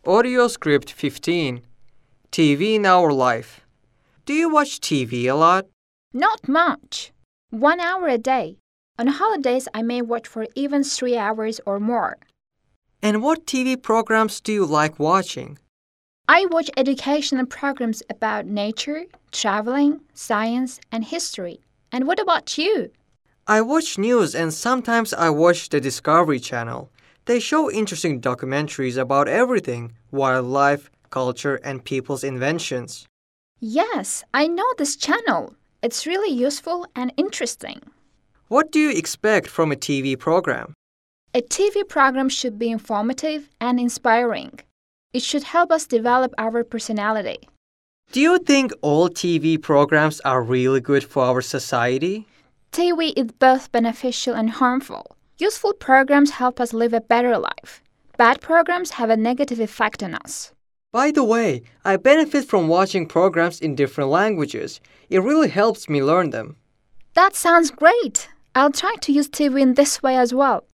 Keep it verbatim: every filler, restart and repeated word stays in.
Audio script fifteen. T V in our life. Do you watch T V a lot? Not much. One hour a day. On holidays, I may watch for even three hours or more. And what T V programs do you like watching? I watch educational programs about nature, traveling, science, and history. And what about you? I watch news and sometimes I watch the Discovery Channel. They show interesting documentaries about everything, wildlife, culture, and people's inventions. Yes, I know this channel. It's really useful and interesting. What do you expect from a T V program? A T V program should be informative and inspiring. It should help us develop our personality. Do you think all T V programs are really good for our society? T V is both beneficial and harmful. Useful programs help us live a better life. Bad programs have a negative effect on us. By the way, I benefit from watching programs in different languages. It really helps me learn them. That sounds great. I'll try to use T V in this way as well.